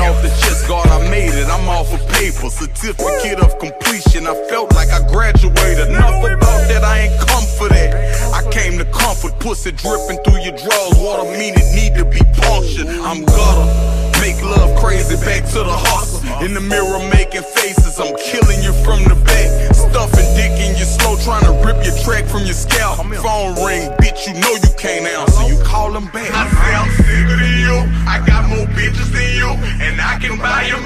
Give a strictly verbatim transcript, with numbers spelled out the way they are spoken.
off the chest guard, I made it, I'm off of paper. Certificate of completion, I felt like I graduated. Enough about that, I ain't come for that. I came to comfort, pussy dripping through your drawers. Water mean it need to be punctured. I'm gutter, make love crazy, back to the hustle. In the mirror making faces, I'm killing you from the back. Stuffing dick in your slow, trying to rip your track from your scalp. Phone ring, bitch, you know you can't answer, you call them back. I say I'm sicker than you, I got more bitches than you, and I can buy you